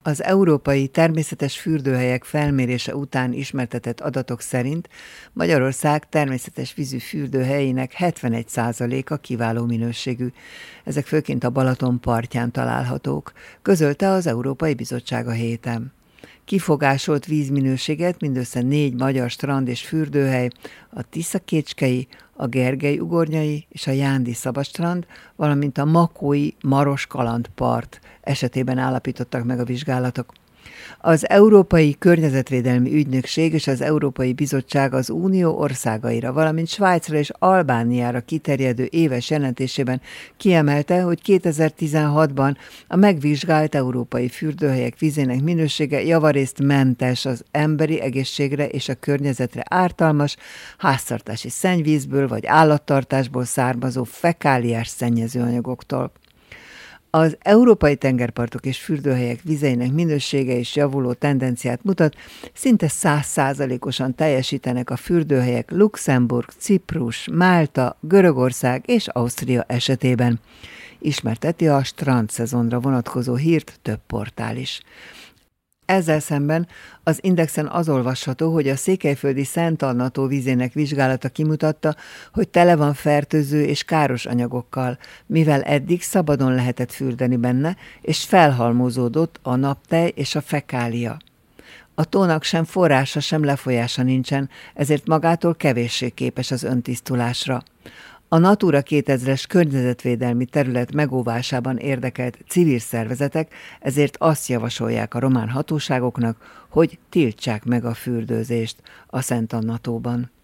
Az európai természetes fürdőhelyek felmérése után ismertetett adatok szerint Magyarország természetes vízű fürdőhelyének 71%-a kiváló minőségű. Ezek főként a Balaton partján találhatók, közölte az Európai Bizottság a héten. Kifogásolt vízminőséget mindössze 4 magyar strand és fürdőhely, a Tiszakécskei, a Gergely-ugornyai és a Jándi Szabadstrand, valamint a Makói Maros kalandpart esetében állapítottak meg a vizsgálatok. Az Európai Környezetvédelmi Ügynökség és az Európai Bizottság az Unió országaira, valamint Svájcra és Albániára kiterjedő éves jelentésében kiemelte, hogy 2016-ban a megvizsgált európai fürdőhelyek vízének minősége javarészt mentes az emberi egészségre és a környezetre ártalmas, háztartási szennyvízből vagy állattartásból származó fekáliás szennyezőanyagoktól. Az európai tengerpartok és fürdőhelyek vizeinek minősége is javuló tendenciát mutat, szinte 100%-osan teljesítenek a fürdőhelyek Luxemburg, Ciprus, Málta, Görögország és Ausztria esetében. Ismerteti a strandszezonra vonatkozó hírt több portál is. Ezzel szemben az Indexen az olvasható, hogy a székelyföldi Szent Anna tó vízének vizsgálata kimutatta, hogy tele van fertőző és káros anyagokkal, mivel eddig szabadon lehetett fürdeni benne, és felhalmozódott a naptej és a fekália. A tónak sem forrása, sem lefolyása nincsen, ezért magától kevéssé képes az öntisztulásra. A Natura 2000-es környezetvédelmi terület megóvásában érdekelt civil szervezetek ezért azt javasolják a román hatóságoknak, hogy tiltsák meg a fürdőzést a Szent Anna tóban.